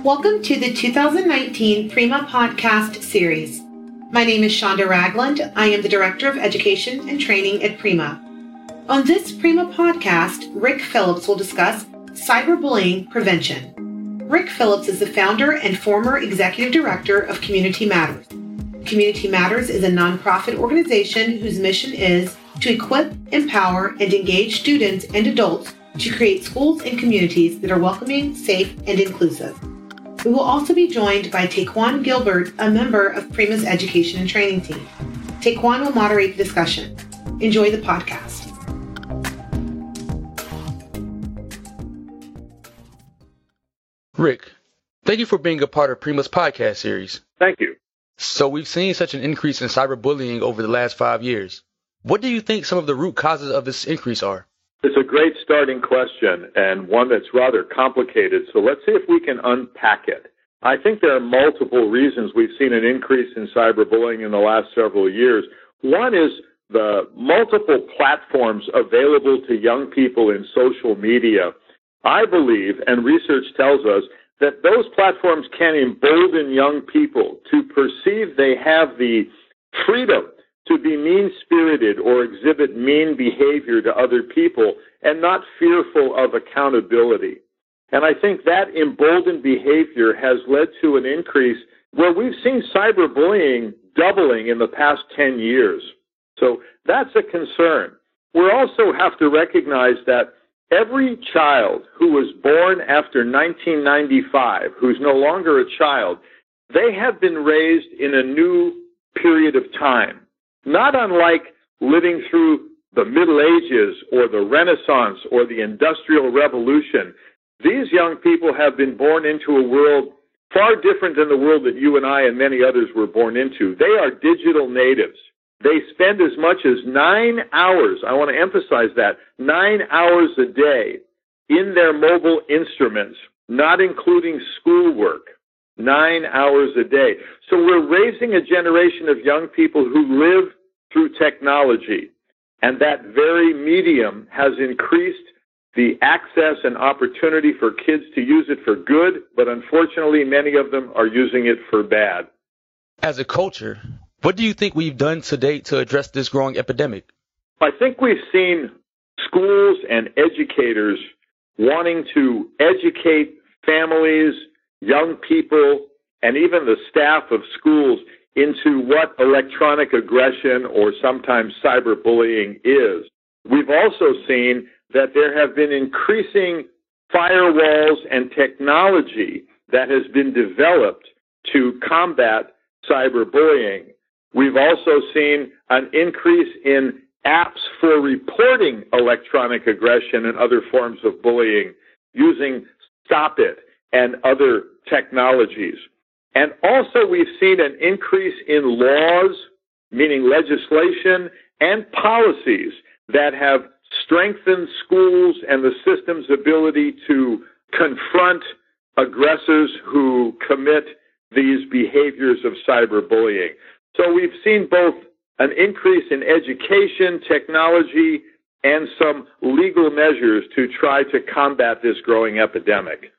Welcome to the 2019 Prima Podcast Series. My name is Shonda Ragland. I am the Director of Education and Training at Prima. On this Prima podcast, Rick Phillips will discuss cyberbullying prevention. Rick Phillips is the founder and former Executive Director of Community Matters. Community Matters is a nonprofit organization whose mission is to equip, empower, and engage students and adults to create schools and communities that are welcoming, safe, and inclusive. We will also be joined by Taquan Gilbert, a member of Prima's education and training team. Taquan will moderate the discussion. Enjoy the podcast. Rick, thank you for being a part of Prima's podcast series. Thank you. So we've seen such an increase in cyberbullying over the last 5 years. What do you think some of the root causes of this increase are? It's a great starting question and one that's rather complicated, so let's see if we can unpack it. I think there are multiple reasons we've seen an increase in cyberbullying in the last several years. One is the multiple platforms available to young people in social media. I believe, and research tells us, that those platforms can embolden young people to perceive they have the freedom to be mean-spirited or exhibit mean behavior to other people and not fearful of accountability. And I think that emboldened behavior has led to an increase where we've seen cyberbullying doubling in the past 10 years. So that's a concern. We also have to recognize that every child who was born after 1995, who's no longer a child, they have been raised in a new period of time. Not unlike living through the Middle Ages or the Renaissance or the Industrial Revolution, these young people have been born into a world far different than the world that you and I and many others were born into. They are digital natives. They spend as much as 9 hours, I want to emphasize that, 9 hours a day in their mobile instruments, not including schoolwork. 9 hours a day. So we're raising a generation of young people who live through technology, and that very medium has increased the access and opportunity for kids to use it for good, but unfortunately many of them are using it for bad. As a culture, what do you think we've done to date to address this growing epidemic? I think we've seen schools and educators wanting to educate families, young people, and even the staff of schools into what electronic aggression or sometimes cyberbullying is. We've also seen that there have been increasing firewalls and technology that has been developed to combat cyberbullying. We've also seen an increase in apps for reporting electronic aggression and other forms of bullying using Stop It and other technologies. And also we've seen an increase in laws, meaning legislation, and policies that have strengthened schools and the system's ability to confront aggressors who commit these behaviors of cyberbullying. So we've seen both an increase in education, technology, and some legal measures to try to combat this growing epidemic.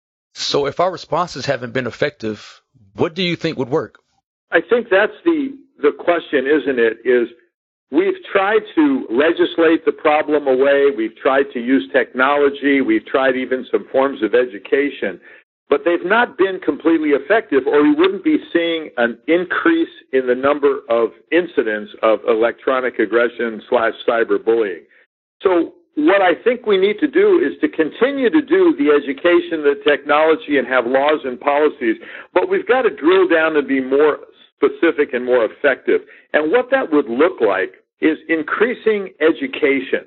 So if our responses haven't been effective, what do you think would work? I think that's the question, isn't it, is we've tried to legislate the problem away. We've tried to use technology. We've tried even some forms of education. But they've not been completely effective, or we wouldn't be seeing an increase in the number of incidents of electronic aggression / cyberbullying. So what I think we need to do is to continue to do the education, the technology, and have laws and policies, but we've got to drill down and be more specific and more effective. And what that would look like is increasing education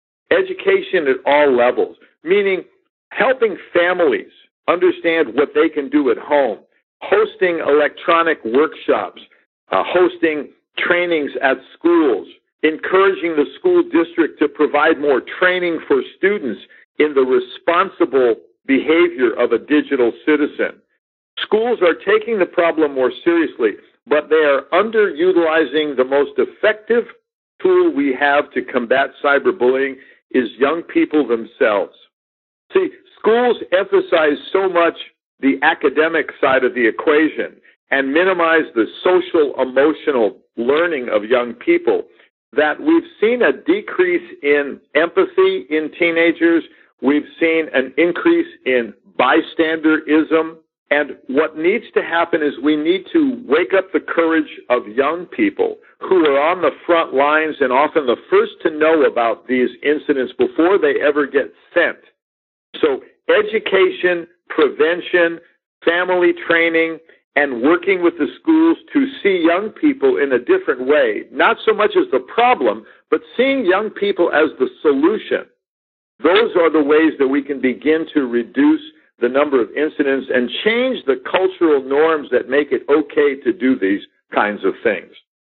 at all levels, meaning helping families understand what they can do at home, hosting electronic workshops, hosting trainings at schools, encouraging the school district to provide more training for students in the responsible behavior of a digital citizen. Schools are taking the problem more seriously, but they are underutilizing the most effective tool we have to combat cyberbullying is young people themselves. See, schools emphasize so much the academic side of the equation and minimize the social, emotional learning of young people, that we've seen a decrease in empathy in teenagers. We've seen an increase in bystanderism. And what needs to happen is we need to wake up the courage of young people who are on the front lines and often the first to know about these incidents before they ever get sent. So education, prevention, family training, and working with the schools to see young people in a different way, not so much as the problem, but seeing young people as the solution. Those are the ways that we can begin to reduce the number of incidents and change the cultural norms that make it okay to do these kinds of things.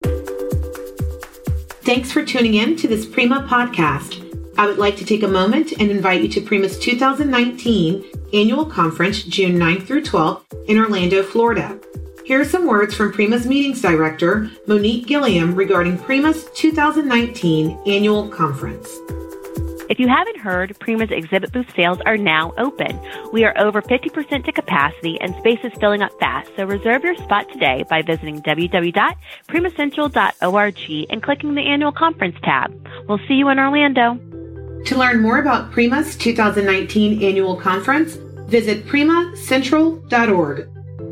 Thanks for tuning in to this Prima podcast. I would like to take a moment and invite you to Prima's 2019 annual conference, June 9th through 12th in Orlando, Florida. Here are some words from Prima's meetings director, Monique Gilliam, regarding Prima's 2019 annual conference. If you haven't heard, Prima's exhibit booth sales are now open. We are over 50% to capacity and space is filling up fast, so reserve your spot today by visiting www.primacentral.org and clicking the annual conference tab. We'll see you in Orlando. To learn more about Prima's 2019 annual conference, visit primacentral.org.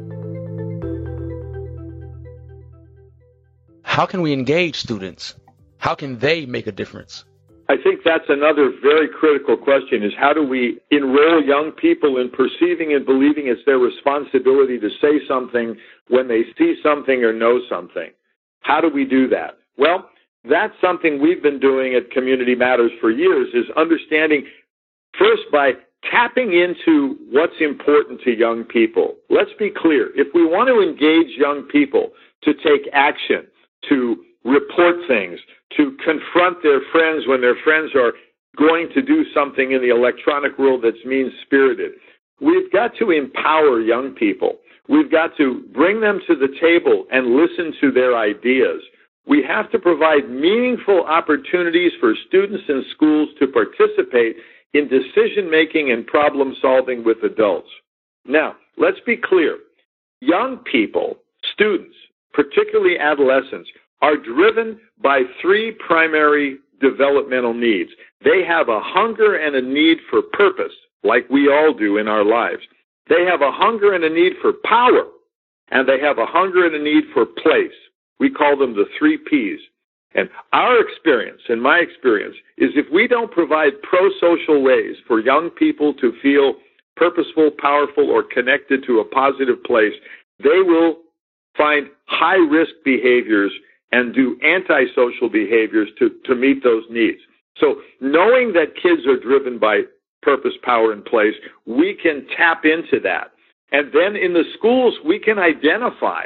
How can we engage students? How can they make a difference? I think that's another very critical question, is how do we enroll young people in perceiving and believing it's their responsibility to say something when they see something or know something? How do we do that? Well, that's something we've been doing at Community Matters for years, is understanding first by tapping into what's important to young people. Let's be clear. If we want to engage young people to take action, to report things, to confront their friends when their friends are going to do something in the electronic world that's mean-spirited, we've got to empower young people. We've got to bring them to the table and listen to their ideas. We have to provide meaningful opportunities for students in schools to participate in decision-making and problem-solving with adults. Now, let's be clear. Young people, students, particularly adolescents, are driven by three primary developmental needs. They have a hunger and a need for purpose, like we all do in our lives. They have a hunger and a need for power, and they have a hunger and a need for place. We call them the 3 Ps. And our experience, and my experience, is if we don't provide pro-social ways for young people to feel purposeful, powerful, or connected to a positive place, they will find high-risk behaviors and do antisocial behaviors to meet those needs. So knowing that kids are driven by purpose, power, and place, we can tap into that. And then in the schools, we can identify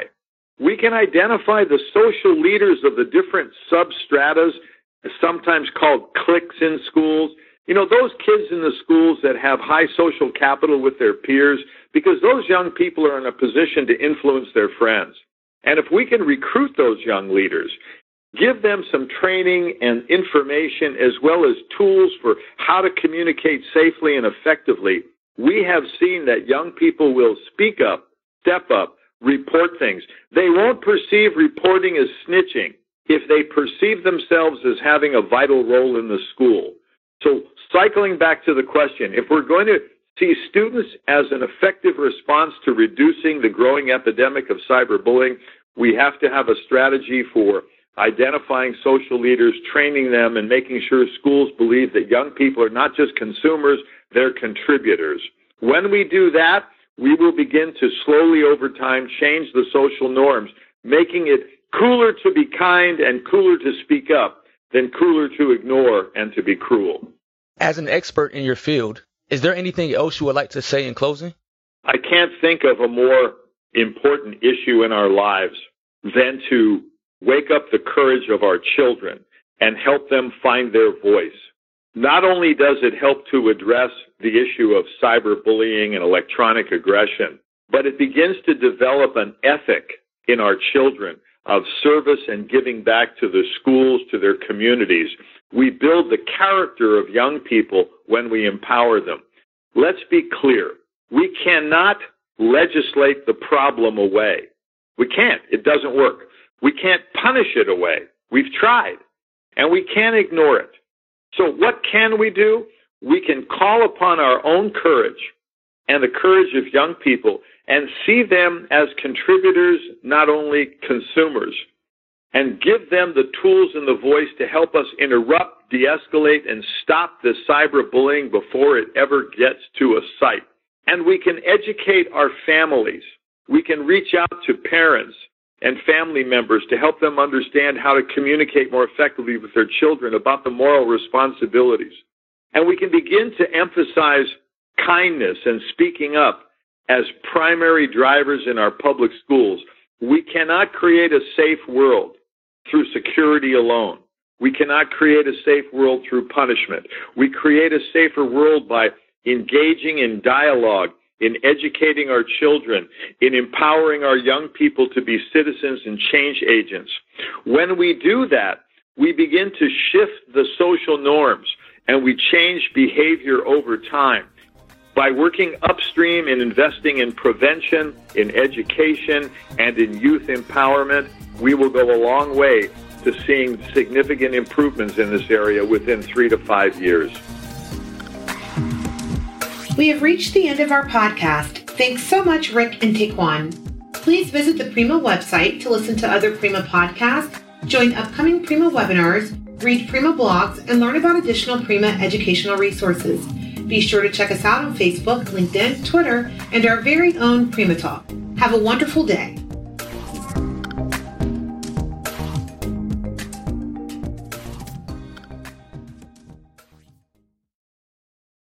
the social leaders of the different substratas, sometimes called cliques in schools. You know, those kids in the schools that have high social capital with their peers, because those young people are in a position to influence their friends. And if we can recruit those young leaders, give them some training and information as well as tools for how to communicate safely and effectively, we have seen that young people will speak up, step up, report things. They won't perceive reporting as snitching if they perceive themselves as having a vital role in the school. So cycling back to the question, if we're going to see students as an effective response to reducing the growing epidemic of cyberbullying, we have to have a strategy for identifying social leaders, training them, and making sure schools believe that young people are not just consumers, they're contributors. When we do that, we will begin to slowly over time change the social norms, making it cooler to be kind and cooler to speak up than cooler to ignore and to be cruel. As an expert in your field, is there anything else you would like to say in closing? I can't think of a more important issue in our lives than to wake up the courage of our children and help them find their voice. Not only does it help to address the issue of cyberbullying and electronic aggression, but it begins to develop an ethic in our children of service and giving back to the schools, to their communities. We build the character of young people when we empower them. Let's be clear. We cannot legislate the problem away. We can't. It doesn't work. We can't punish it away. We've tried, and we can't ignore it. So what can we do? We can call upon our own courage and the courage of young people and see them as contributors, not only consumers, and give them the tools and the voice to help us interrupt, de-escalate, and stop the cyberbullying before it ever gets to a site. And we can educate our families. We can reach out to parents and family members to help them understand how to communicate more effectively with their children about the moral responsibilities. And we can begin to emphasize kindness and speaking up as primary drivers in our public schools. We cannot create a safe world through security alone. We cannot create a safe world through punishment. We create a safer world by engaging in dialogue, in educating our children, in empowering our young people to be citizens and change agents. When we do that, we begin to shift the social norms and we change behavior over time. By working upstream and investing in prevention, in education, and in youth empowerment, we will go a long way to seeing significant improvements in this area within 3 to 5 years. We have reached the end of our podcast. Thanks so much, Rick and Taekwon. Please visit the Prima website to listen to other Prima podcasts, join upcoming Prima webinars, read Prima blogs, and learn about additional Prima educational resources. Be sure to check us out on Facebook, LinkedIn, Twitter, and our very own Prima Talk. Have a wonderful day.